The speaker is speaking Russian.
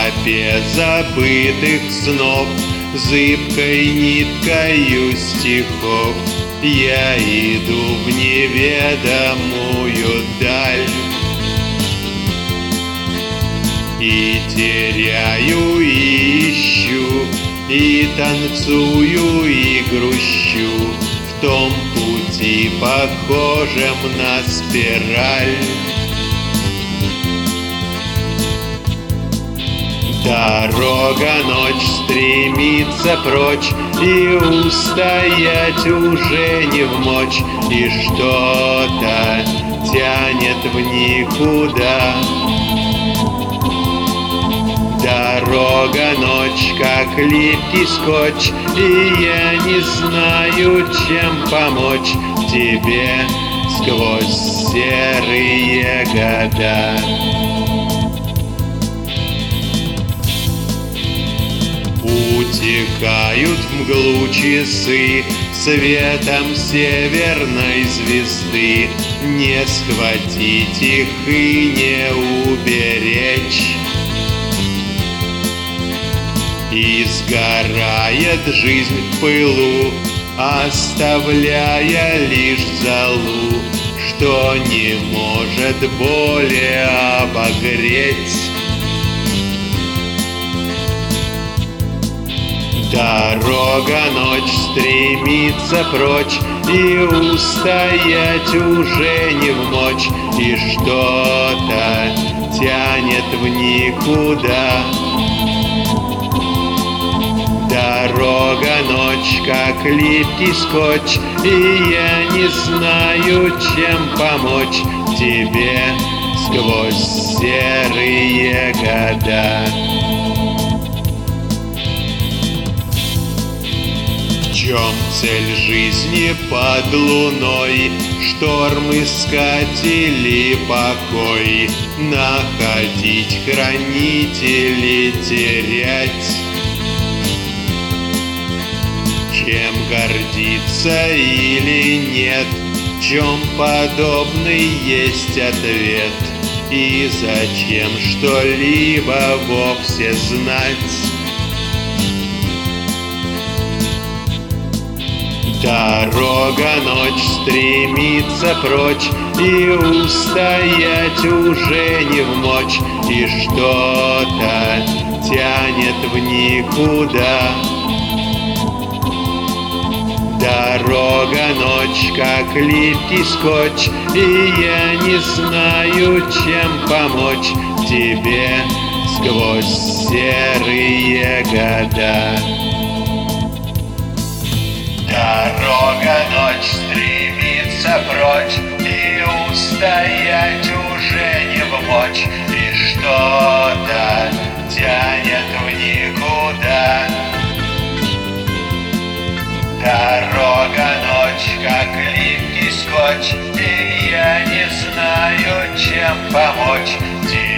тропе забытых снов, зыбкой ниткою стихов я иду в неведомую даль. И теряю, и ищу, и танцую, и грущу в том пути, похожем на спираль. Дорога, ночь стремится прочь, и устоять уже не вмочь, и что-то тянет в никуда. Дорога, ночь, как липкий скотч, и я не знаю, чем помочь тебе сквозь серые года. Утекают в мглу часы светом северной звезды, не схватить их и не уберечь. И сгорает жизнь в пылу, оставляя лишь золу, что не может более обогреть. Дорога, ночь стремится прочь, и устоять уже не вмочь, и что-то тянет в никуда. Дорога, ночь, как липкий скотч, и я не знаю, чем помочь тебе сквозь серые года. В чем цель жизни под луной? Шторм искать или покой? Находить, хранить или терять? Чем гордиться или нет? В чем подобный есть ответ? И зачем что-либо вовсе знать? Дорога, ночь стремится прочь, и устоять уже не вмочь, и что-то тянет в никуда. Дорога, ночь, как липкий скотч, и я не знаю, чем помочь тебе сквозь серые года. Дорога, ночь стремится прочь, и устоять уже не вмочь, и что-то тянет в никуда. Дорога, ночь, как липкий скотч, и я не знаю, чем помочь тебе.